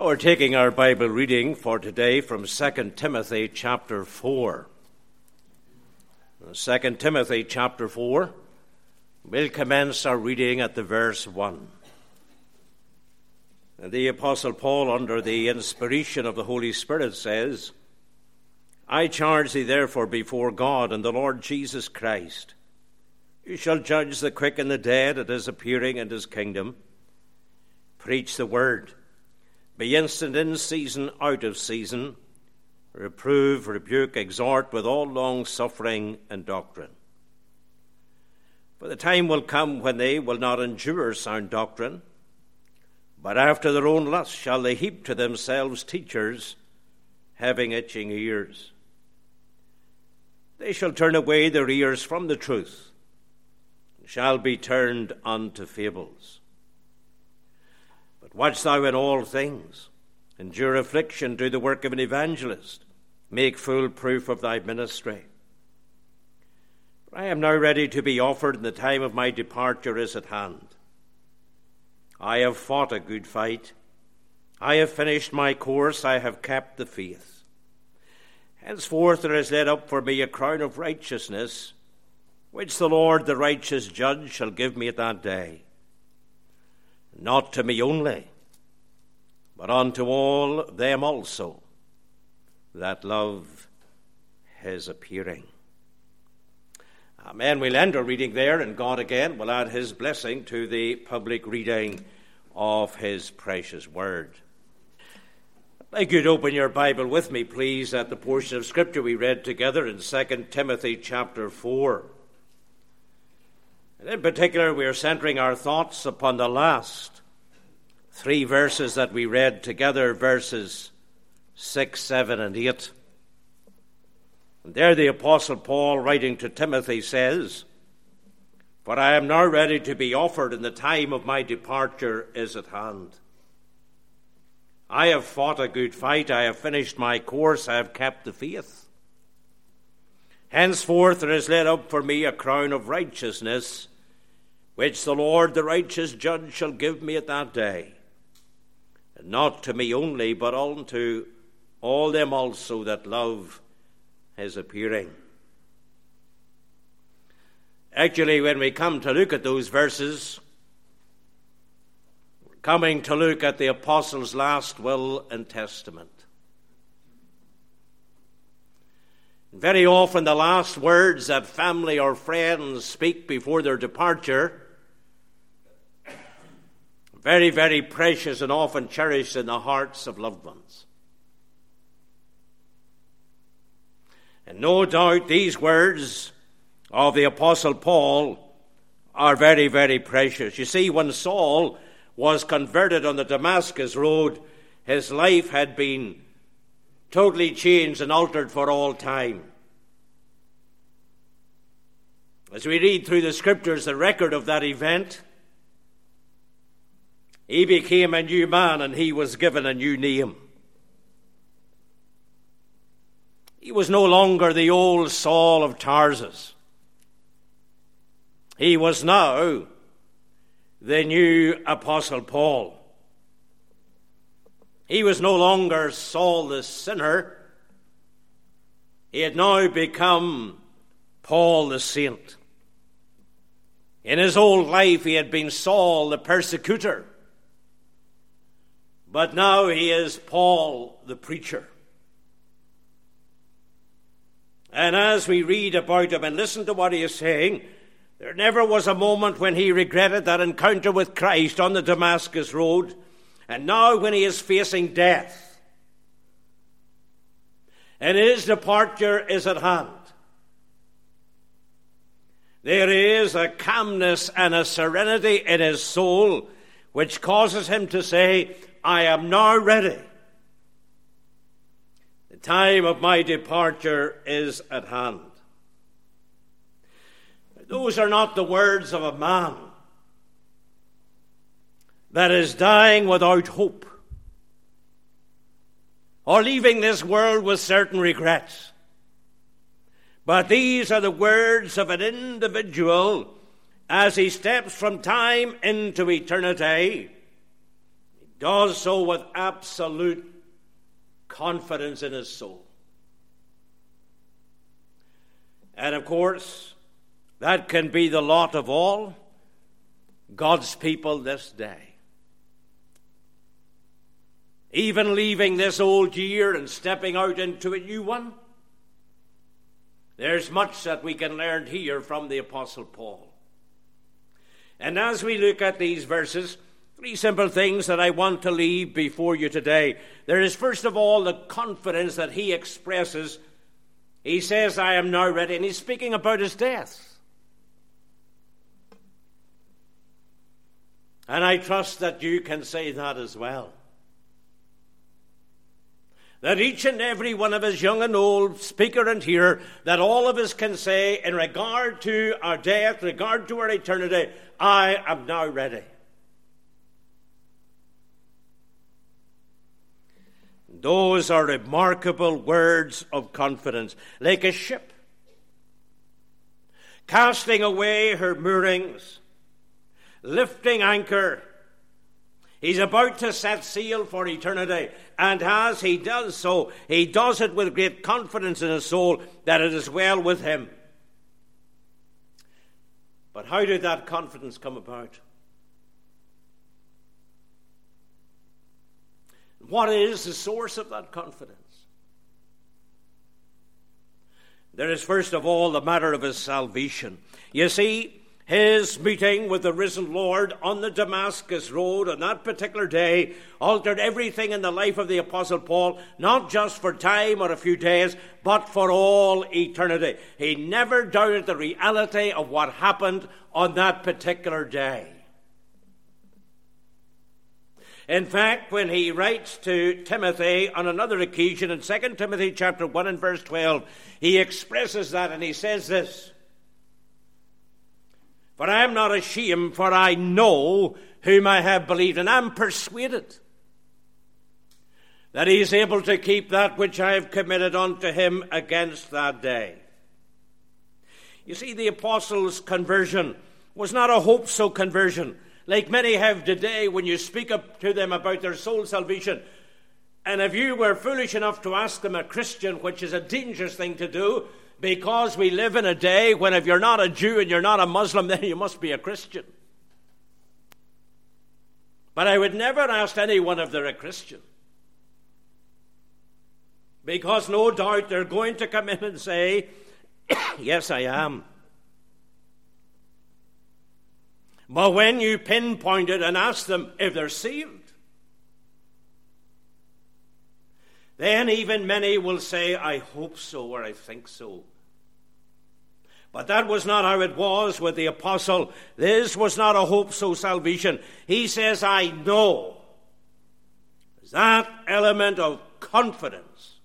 We're taking our Bible reading for today from 2 Timothy chapter 4. 2 Timothy chapter 4, we'll commence our reading at the verse 1. And the Apostle Paul, under the inspiration of the Holy Spirit, says, I charge thee therefore before God and the Lord Jesus Christ, who shall judge the quick and the dead at his appearing in his kingdom. Preach the word. Be instant in season, out of season. Reprove, rebuke, exhort with all long-suffering and doctrine. For the time will come when they will not endure sound doctrine, but after their own lust shall they heap to themselves teachers, having itching ears. They shall turn away their ears from the truth, and shall be turned unto fables. But watch thou in all things, endure affliction, do the work of an evangelist, make full proof of thy ministry. For I am now ready to be offered, and the time of my departure is at hand. I have fought a good fight. I have finished my course. I have kept the faith. Henceforth there is laid up for me a crown of righteousness, which the Lord, the righteous judge, shall give me at that day. Not to me only, but unto all them also that love his appearing. Amen. We'll end our reading there, and God again will add his blessing to the public reading of his precious word. I'd like you to open your Bible with me, please, at the portion of Scripture we read together in 2 Timothy chapter 4. And in particular, we are centering our thoughts upon the last three verses that we read together, verses 6, 7, and 8. And there the Apostle Paul, writing to Timothy, says, For I am now ready to be offered, and the time of my departure is at hand. I have fought a good fight, I have finished my course, I have kept the faith. Henceforth there is laid up for me a crown of righteousness, which the Lord, the righteous judge, shall give me at that day. And not to me only, but unto all them also that love his appearing. Actually, when we come to look at those verses, we're coming to look at the apostles' last will and testament. Very often the last words that family or friends speak before their departure, very, very precious and often cherished in the hearts of loved ones. And no doubt these words of the Apostle Paul are very, very precious. You see, when Saul was converted on the Damascus road, his life had been totally changed and altered for all time. As we read through the Scriptures the record of that event, he became a new man and he was given a new name. He was no longer the old Saul of Tarsus. He was now the new Apostle Paul. He was no longer Saul the sinner. He had now become Paul the saint. In his old life he had been Saul the persecutor. But now he is Paul the preacher. And as we read about him and listen to what he is saying, there never was a moment when he regretted that encounter with Christ on the Damascus road. And now when he is facing death, and his departure is at hand, there is a calmness and a serenity in his soul which causes him to say, I am now ready. The time of my departure is at hand. Those are not the words of a man that is dying without hope or leaving this world with certain regrets. But these are the words of an individual as he steps from time into eternity, does so with absolute confidence in his soul. And of course, that can be the lot of all God's people this day. Even leaving this old year and stepping out into a new one, there's much that we can learn here from the Apostle Paul. And as we look at these verses, three simple things that I want to leave before you today. There is, first of all, the confidence that he expresses. He says, I am now ready, and he's speaking about his death. And I trust that you can say that as well. That each and every one of us, young and old, speaker and hearer, that all of us can say in regard to our death, regard to our eternity, I am now ready. Those are remarkable words of confidence, like a ship casting away her moorings, lifting anchor. He's about to set sail for eternity, and as he does so, he does it with great confidence in his soul that it is well with him. But how did that confidence come about? What is the source of that confidence? There is, first of all, the matter of his salvation. You see, his meeting with the risen Lord on the Damascus road on that particular day altered everything in the life of the Apostle Paul, not just for time or a few days, but for all eternity. He never doubted the reality of what happened on that particular day. In fact, when he writes to Timothy on another occasion in 2 Timothy chapter 1 and verse 12, he expresses that and he says this, For I am not ashamed, for I know whom I have believed, and I am persuaded that he is able to keep that which I have committed unto him against that day. You see, the apostles' conversion was not a hope-so conversion, like many have today when you speak up to them about their soul salvation. And if you were foolish enough to ask them a Christian, which is a dangerous thing to do, because we live in a day when if you're not a Jew and you're not a Muslim, then you must be a Christian. But I would never ask anyone if they're a Christian, because no doubt they're going to come in and say, yes, I am. But when you pinpoint it and ask them if they're saved, then even many will say, I hope so, or I think so. But that was not how it was with the apostle. This was not a hope-so salvation. He says, I know. That element of confidence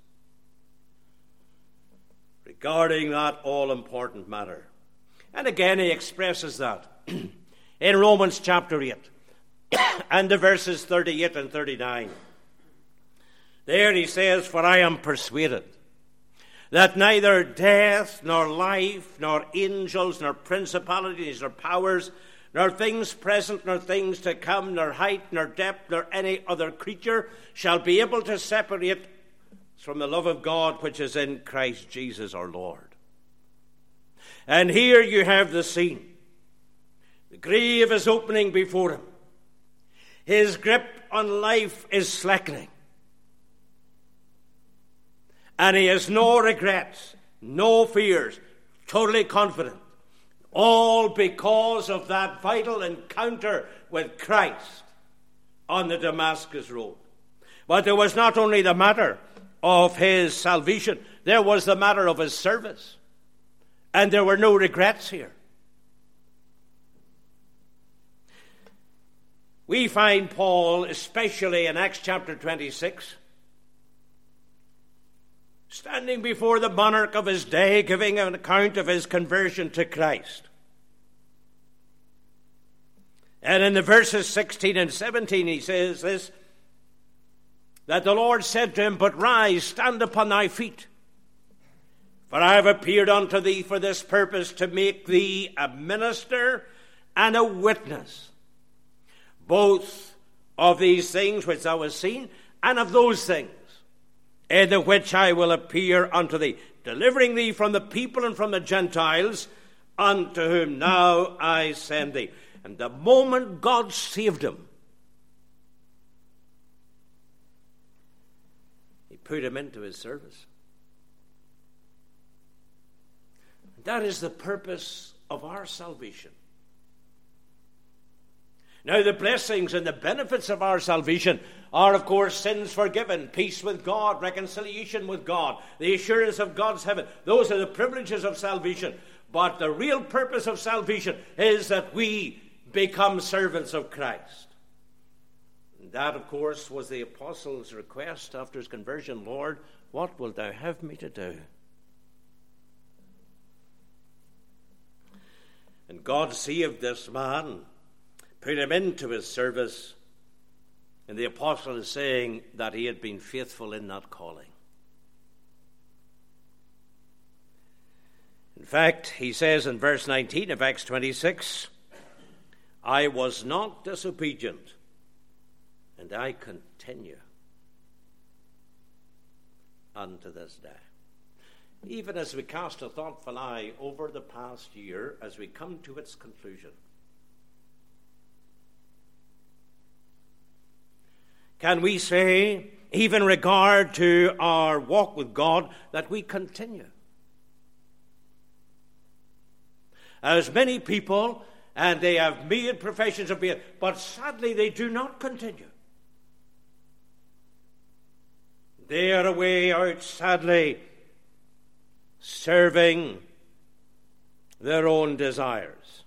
regarding that all-important matter. And again, he expresses that in Romans chapter 8 and the verses 38 and 39. There he says, For I am persuaded that neither death, nor life, nor angels, nor principalities, nor powers, nor things present, nor things to come, nor height, nor depth, nor any other creature shall be able to separate from the love of God which is in Christ Jesus our Lord. And here you have the scene. The grave is opening before him. His grip on life is slackening. And he has no regrets, no fears, totally confident. All because of that vital encounter with Christ on the Damascus road. But there was not only the matter of his salvation, there was the matter of his service. And there were no regrets here. We find Paul, especially in Acts chapter 26, standing before the monarch of his day, giving an account of his conversion to Christ. And in the verses 16 and 17, he says this, that the Lord said to him, But rise, stand upon thy feet. For I have appeared unto thee for this purpose, to make thee a minister and a witness, both of these things which thou hast seen, and of those things in the which I will appear unto thee, delivering thee from the people and from the Gentiles, unto whom now I send thee. And the moment God saved him, he put him into his service. That is the purpose of our salvation. Now, the blessings and the benefits of our salvation are, of course, sins forgiven, peace with God, reconciliation with God, the assurance of God's heaven. Those are the privileges of salvation. But the real purpose of salvation is that we become servants of Christ. And that, of course, was the apostle's request after his conversion. Lord, what wilt thou have me to do? And God saved this man, put him into his service, and the apostle is saying that he had been faithful in that calling. In fact, he says in verse 19 of Acts 26, I was not disobedient, and I continue unto this day. Even as we cast a thoughtful eye over the past year, as we come to its conclusion, can we say, even in regard to our walk with God, that we continue? As many people, and they have made professions of faith, but sadly they do not continue. They are away out, sadly, serving their own desires.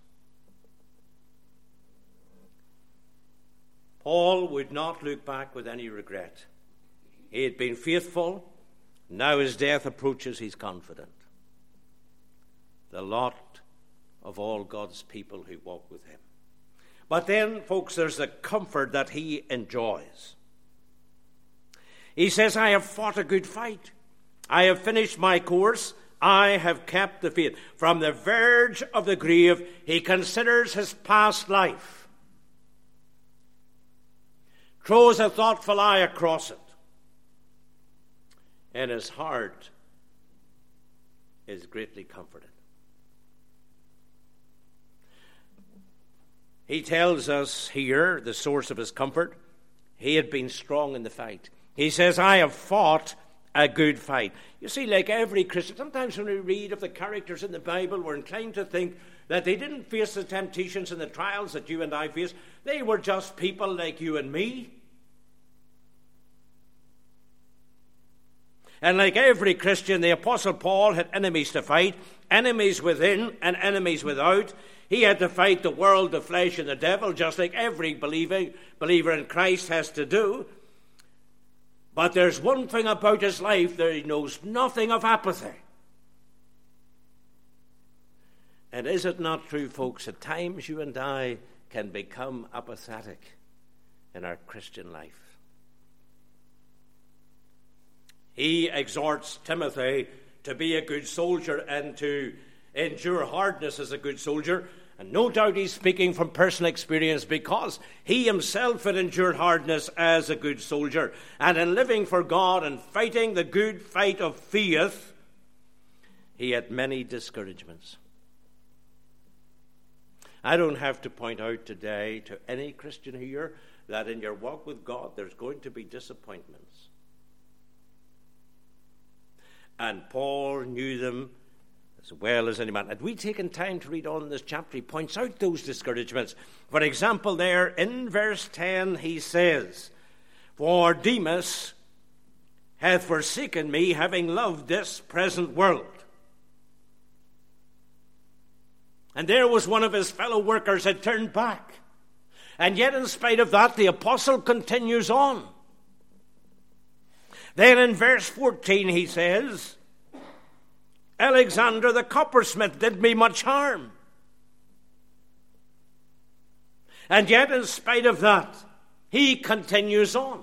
Paul would not look back with any regret. He had been faithful. Now as death approaches, he's confident. The lot of all God's people who walk with him. But then, folks, there's the comfort that he enjoys. He says, I have fought a good fight. I have finished my course. I have kept the faith. From the verge of the grave, he considers his past life. Throws a thoughtful eye across it. And his heart is greatly comforted. He tells us here, the source of his comfort, he had been strong in the fight. He says, I have fought a good fight. You see, like every Christian, sometimes when we read of the characters in the Bible, we're inclined to think that they didn't face the temptations and the trials that you and I face. They were just people like you and me. And like every Christian, the Apostle Paul had enemies to fight, enemies within and enemies without. He had to fight the world, the flesh, and the devil, just like every believer in Christ has to do. But there's one thing about his life, that he knows nothing of apathy. And is it not true, folks, at times you and I can become apathetic in our Christian life? He exhorts Timothy to be a good soldier and to endure hardness as a good soldier. And no doubt he's speaking from personal experience, because he himself had endured hardness as a good soldier. And in living for God and fighting the good fight of faith, he had many discouragements. I don't have to point out today to any Christian here that in your walk with God there's going to be disappointments. And Paul knew them as well as any man. Had we taken time to read on in this chapter, he points out those discouragements. For example, there in verse 10 he says, For Demas hath forsaken me, having loved this present world. And there was one of his fellow workers had turned back. And yet in spite of that, the apostle continues on. Then in verse 14 he says, Alexander the coppersmith did me much harm. And yet in spite of that, he continues on.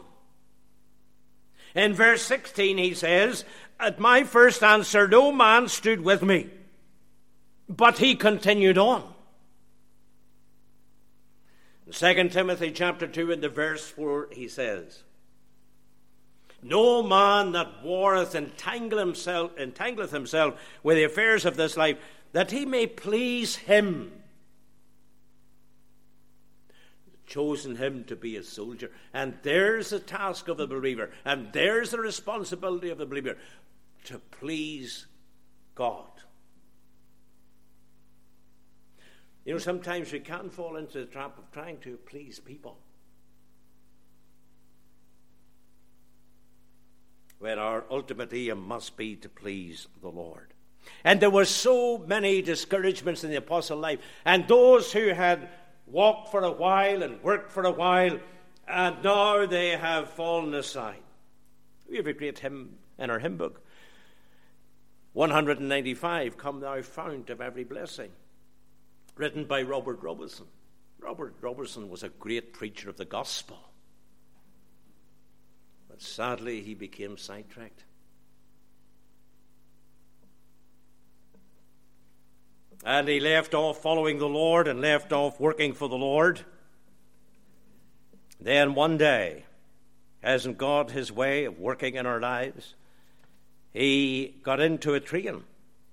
In verse 16 he says, At my first answer no man stood with me, but he continued on. In 2 Timothy chapter 2 and the verse 4 he says, "No man that warreth entangleth himself with the affairs of this life, that he may please him." Chosen him to be a soldier. And there's the task of the believer. And there's the responsibility of the believer, to please God. You know, sometimes we can fall into the trap of trying to please people, when our ultimate aim must be to please the Lord. And there were so many discouragements in the apostle life, and those who had walked for a while and worked for a while, and now they have fallen aside. We have a great hymn in our hymn book, 195, "Come thou fount of every blessing," written by Robert Robertson. Robert Robertson was a great preacher of the gospel, but sadly he became sidetracked. And he left off following the Lord and left off working for the Lord. Then one day, hasn't God his way of working in our lives? He got into a train,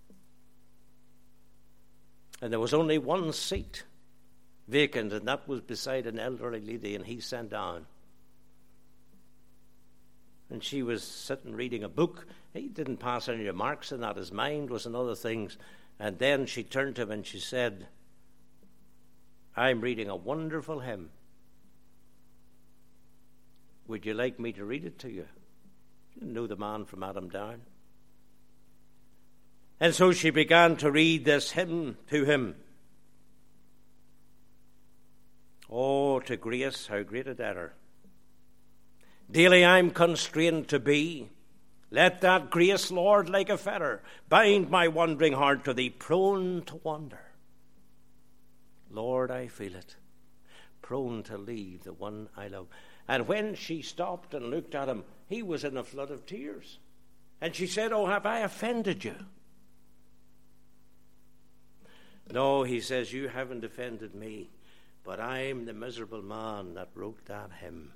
and there was only one seat vacant, and that was beside an elderly lady, and he sat down. And she was sitting reading a book. He didn't pass any remarks on that. His mind was on other things. And then she turned to him and she said, "I'm reading a wonderful hymn. Would you like me to read it to you?" She didn't know the man from Adam down. And so she began to read this hymn to him. "Oh, to grace, how great a debtor. Daily I'm constrained to be. Let that grace, Lord, like a fetter, bind my wandering heart to thee, prone to wander. Lord, I feel it, prone to leave the one I love." And when she stopped and looked at him, he was in a flood of tears. And she said, "Oh, have I offended you?" "No," he says, "you haven't offended me, but I'm the miserable man that wrote that hymn."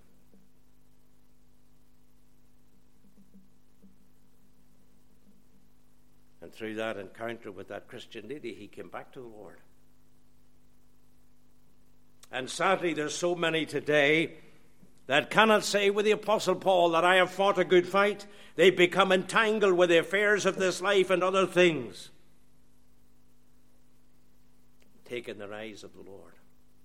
And through that encounter with that Christian lady, he came back to the Lord. And sadly, there's so many today that cannot say with the Apostle Paul that I have fought a good fight. They've become entangled with the affairs of this life and other things, taking their eyes of the Lord.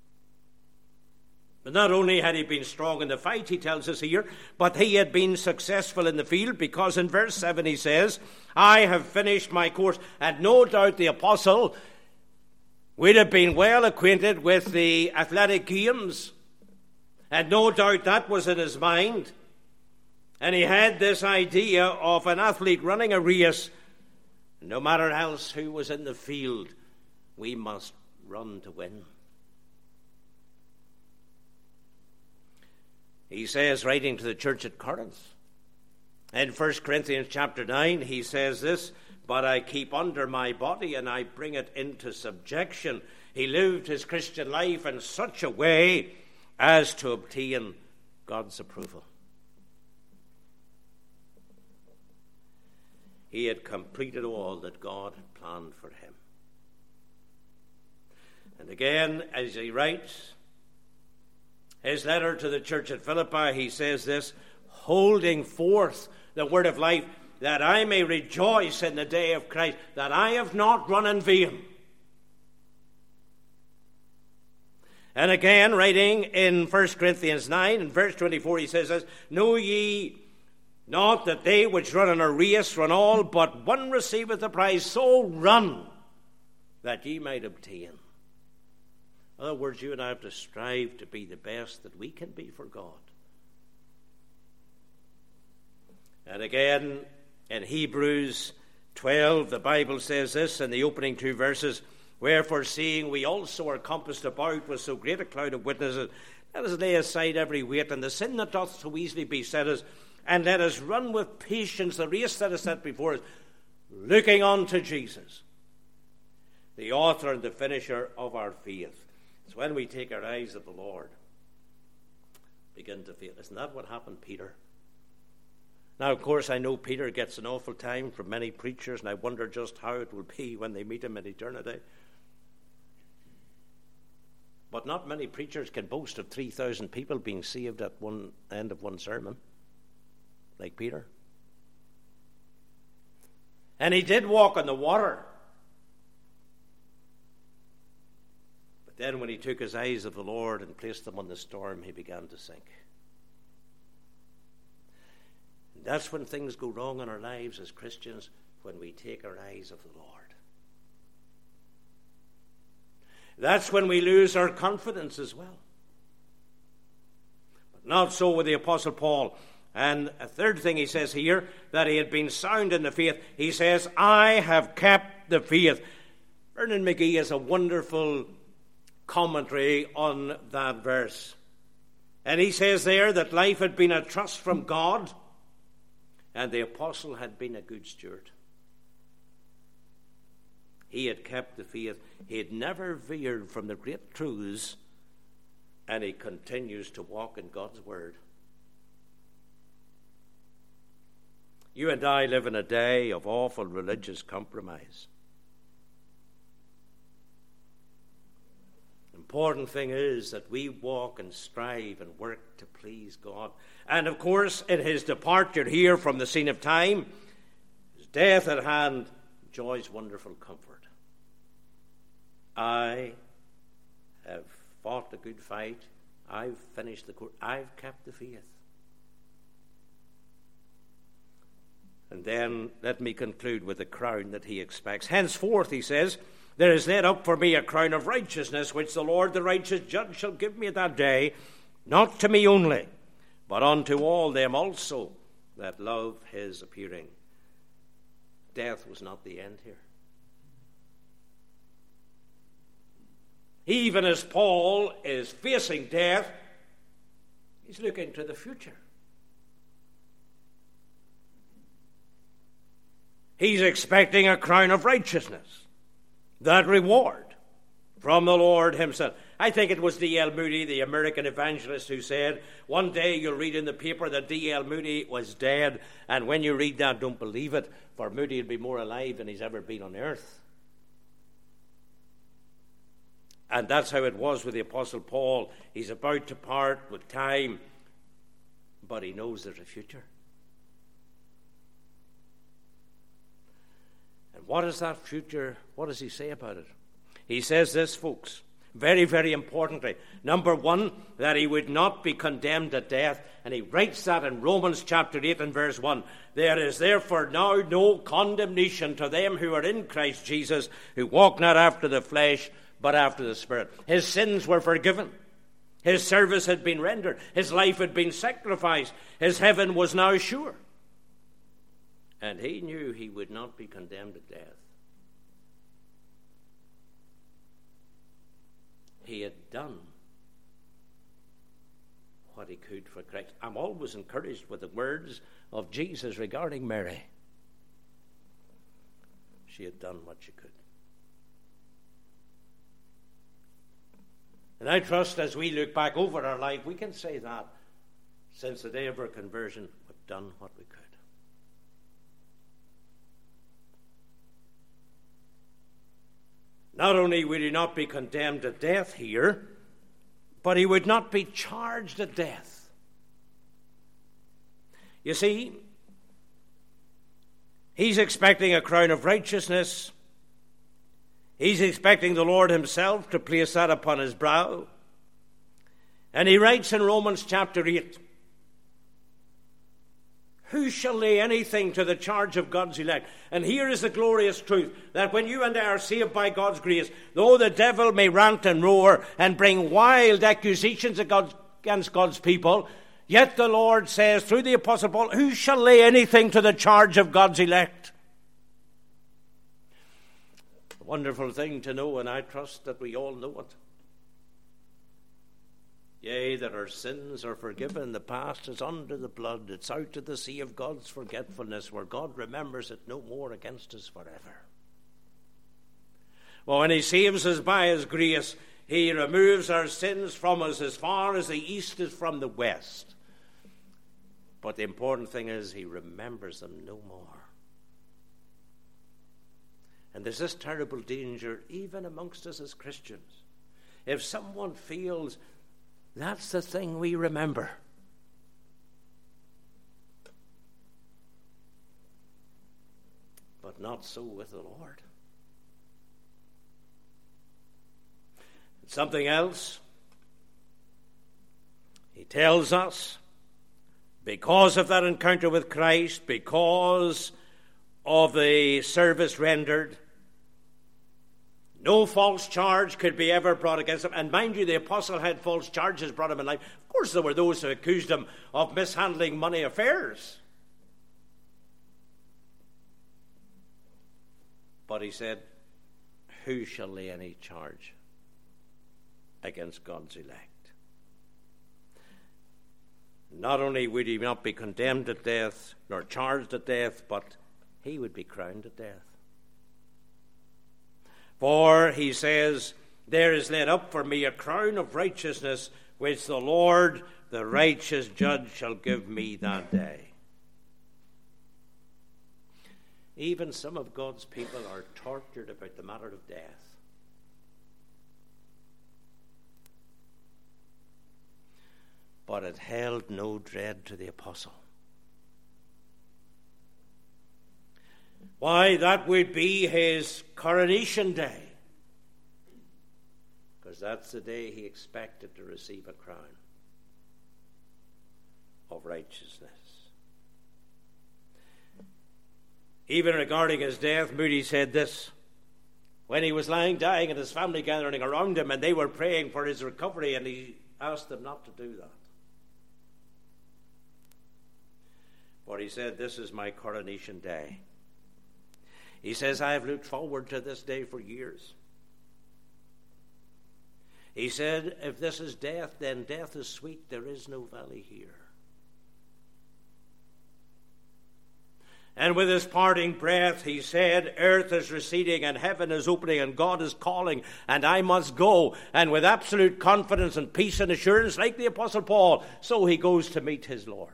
But not only had he been strong in the fight, he tells us here, but he had been successful in the field, because in verse 7 he says, "I have finished my course." And no doubt the apostle would have been well acquainted with the athletic games, and no doubt that was in his mind. And he had this idea of an athlete running a race. No matter else who was in the field, we must run to win. He says, writing to the church at Corinth, in 1 Corinthians chapter 9, he says this, "But I keep under my body and I bring it into subjection." He lived his Christian life in such a way as to obtain God's approval. He had completed all that God had planned for him. And again, as he writes his letter to the church at Philippi, he says this, "Holding forth the word of life, that I may rejoice in the day of Christ, that I have not run in vain." And again, writing in 1 Corinthians 9, in verse 24, he says this, "Know ye not that they which run in a race run all, but one receiveth the prize, so run that ye might obtain." In other words, you and I have to strive to be the best that we can be for God. And again, in Hebrews 12, the Bible says this in the opening two verses, "Wherefore, seeing we also are compassed about with so great a cloud of witnesses, let us lay aside every weight and the sin that doth so easily beset us, and let us run with patience the race that is set before us, looking unto Jesus, the author and the finisher of our faith." It's when we take our eyes of the Lord begin to fail. Isn't that what happened, Peter? Now, of course, I know Peter gets an awful time from many preachers, and I wonder just how it will be when they meet him in eternity. But not many preachers can boast of 3,000 people being saved at one end of one sermon, like Peter. And he did walk on the water. But then when he took his eyes of the Lord and placed them on the storm, he began to sink. And that's when things go wrong in our lives as Christians, when we take our eyes of the Lord. That's when we lose our confidence as well. But not so with the Apostle Paul. And a third thing he says here, that he had been sound in the faith. He says, I have kept the faith. Vernon McGee has a wonderful commentary on that verse. And he says there that life had been a trust from God, and the apostle had been a good steward. He had kept the faith. He had never veered from the great truths, and he continues to walk in God's word. You and I live in a day of awful religious compromise. The important thing is that we walk and strive and work to please God. And of course, in his departure here from the scene of time, his death at hand, joy's wonderful comfort. I have fought a good fight. I've finished the course. I've kept the faith. And then let me conclude with the crown that he expects. Henceforth, he says, there is laid up for me a crown of righteousness, which the Lord, the righteous judge, shall give me at that day, not to me only, but unto all them also that love his appearing. Death was not the end here. Even as Paul is facing death, he's looking to the future. He's expecting a crown of righteousness, that reward from the Lord himself. I think it was D.L. Moody, the American evangelist, who said, one day you'll read in the paper that D.L. Moody was dead, and when you read that, don't believe it, for Moody will be more alive than he's ever been on earth. And that's how it was with the Apostle Paul. He's about to part with time, but he knows there's a future. And what is that future? What does he say about it? He says this, folks, very, very importantly. Number one, that he would not be condemned to death. And he writes that in Romans chapter 8 and verse 1. There is therefore now no condemnation to them who are in Christ Jesus, who walk not after the flesh, but after the Spirit. His sins were forgiven. His service had been rendered. His life had been sacrificed. His heaven was now sure. And he knew he would not be condemned to death. He had done what he could for Christ. I'm always encouraged with the words of Jesus regarding Mary. She had done what she could. And I trust as we look back over our life, we can say that since the day of our conversion, we've done what we could. Not only would he not be condemned to death here, but he would not be charged at death. You see, he's expecting a crown of righteousness. He's expecting the Lord himself to place that upon his brow. And he writes in Romans chapter 8, who shall lay anything to the charge of God's elect? And here is the glorious truth, that when you and I are saved by God's grace, though the devil may rant and roar and bring wild accusations against God's people, yet the Lord says through the Apostle Paul, who shall lay anything to the charge of God's elect? A wonderful thing to know, and I trust that we all know it. Yea, that our sins are forgiven. The past is under the blood. It's out of the sea of God's forgetfulness, where God remembers it no more against us forever. Well, when he saves us by his grace, He removes our sins from us as far as the east is from the west. But the important thing is he remembers them no more. And there's this terrible danger even amongst us as Christians. If someone feels that's the thing we remember, but not so with the Lord. Something else, he tells us, because of that encounter with Christ, because of the service rendered, no false charge could be ever brought against him. And mind you, the apostle had false charges brought him in life. Of course, there were those who accused him of mishandling money affairs. But he said, who shall lay any charge against God's elect? Not only would he not be condemned at death, nor charged at death, but he would be crowned at death. For, he says, there is laid up for me a crown of righteousness, which the Lord, the righteous judge, shall give me that day. Even some of God's people are tortured about the matter of death. But it held no dread to the apostle. Why, that would be his coronation day. Because that's the day he expected to receive a crown of righteousness. Even regarding his death, Moody said this: when he was lying dying and his family gathering around him and they were praying for his recovery, and he asked them not to do that. For he said, this is my coronation day. He says, I have looked forward to this day for years. He said, if this is death, then death is sweet. There is no valley here. And with his parting breath, he said, earth is receding and heaven is opening and God is calling and I must go. And with absolute confidence and peace and assurance, like the Apostle Paul, so he goes to meet his Lord.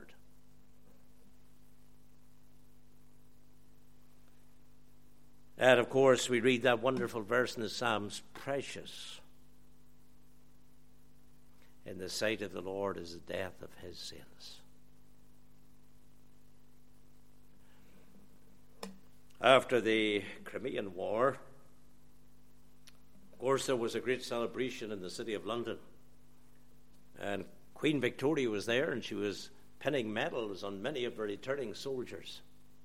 And of course, we read that wonderful verse in the Psalms, precious in the sight of the Lord is the death of his saints. After the Crimean War, of course, there was a great celebration in the city of London. And Queen Victoria was there, and she was pinning medals on many of her returning soldiers.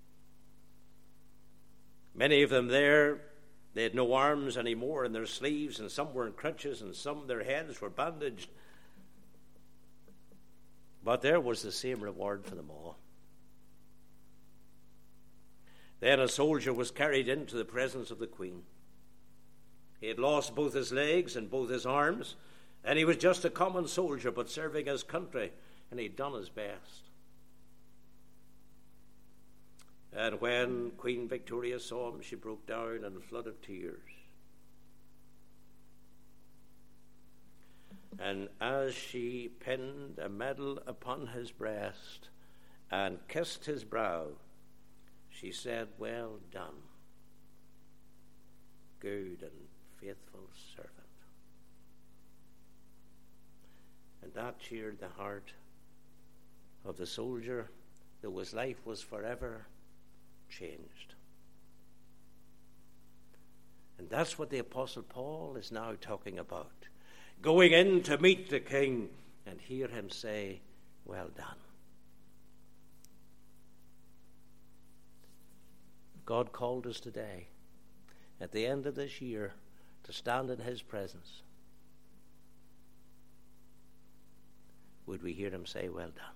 Many of them there, they had no arms anymore in their sleeves, and some were in crutches, and some their heads were bandaged. But there was the same reward for them all. Then a soldier was carried into the presence of the Queen. He had lost both his legs and both his arms, and he was just a common soldier, but serving his country, and he'd done his best. And when Queen Victoria saw him, she broke down in a flood of tears. And as she pinned a medal upon his breast and kissed his brow, she said, well done, good and faithful servant. And that cheered the heart of the soldier, though his life was forever changed. And that's what the Apostle Paul is now talking about. Going in to meet the King and hear him say, well done. God called us today, at the end of this year, to stand in his presence. Would we hear him say, well done?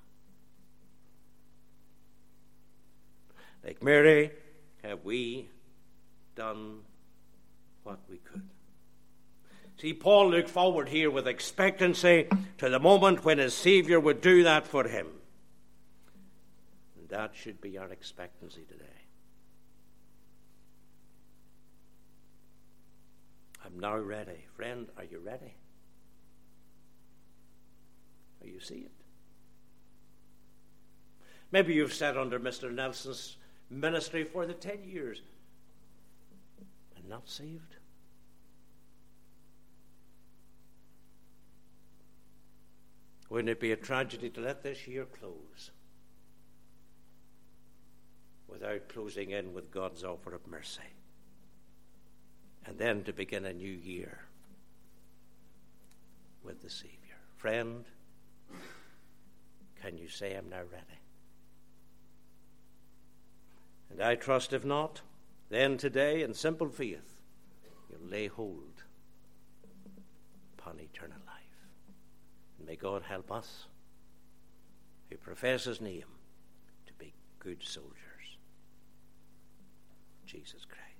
Like Mary, have we done what we could? See, Paul looked forward here with expectancy to the moment when his Savior would do that for him. And that should be our expectancy today. A I'm now ready. Friend, are you ready? Are you see it? Maybe you've sat under Mr. Nelson's ministry for the 10 years and not saved. Wouldn't it be a tragedy to let this year close without closing in with God's offer of mercy, and then to begin a new year with the Savior? Friend, can you say, I'm now ready? And I trust if not, then today in simple faith you'll lay hold upon eternal life. And may God help us who profess his name to be good soldiers. Jesus Christ.